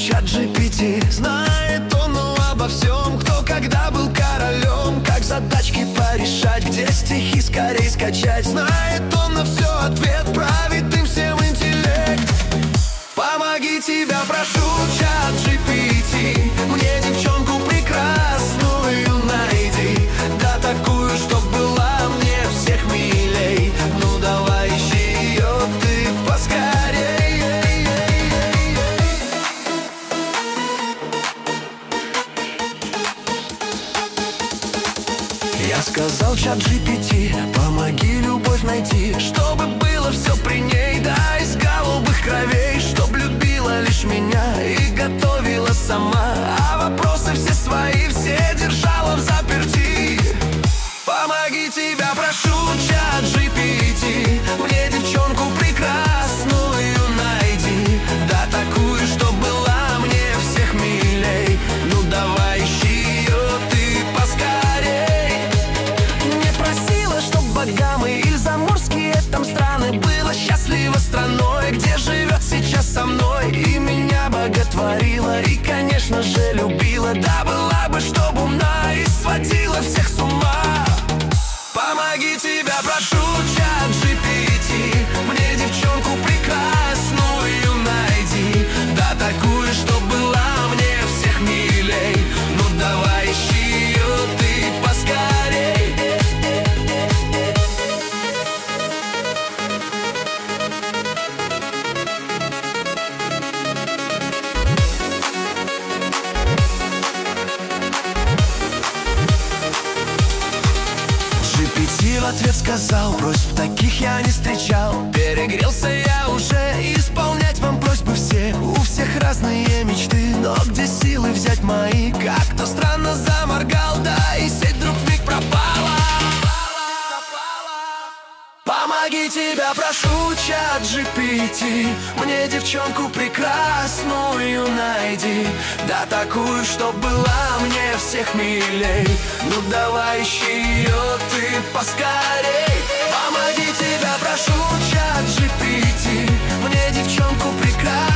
чат GPT. Знает он обо всем, кто когда был королем, как задачки порешать, где стихи скорей скачать. Знает он на все ответ, правит им всем интеллект. Помоги, тебя прошу, чат GPT, мне девчонку прекрасную найди. Да такую, чтоб была мне всех милей. Ну давай ищи ее ты поскорей. Я сказал чат GPT, помоги любовь найти, чтобы было все при ней, да, из голубых кровей. Чтоб любила лишь меня и готовила сама, а вопросы все свои, все держала в заперти. Помоги, тебя прошу, чат GPT, мне девчонку прекрасную найди. Да такую, чтоб была мне всех милей. Ну давай ищи ее ты поскорей. Не просила, чтоб богамы или заморские там страны, было счастливо страной, где живет сейчас со мной и меня боготворила, и, конечно же, любила. Да была бы, чтоб умна и сводила всех с ума. Помоги, тебя прошу, чат GPT, мне девчонку прекрасную найди. Да такую, чтоб была мне всех милей. Ну давай ищи ее ты поскорей. GPT в ответ сказал: просьб таких я не встречал. Перегрелся я уже, исполнять вам просьбы все. У всех разные мечты, но где силы взять мои? Как-то странно заморгал, да и сеть вдруг вмиг пропала. Помоги, тебя прошу, чат GPT, мне девчонку прекрасную найди. Да такую, чтоб была мне всех милей. Ну давай ищи ее ты поскорей. Помоги, тебя прошу, чат GPT, мне девчонку прекрасную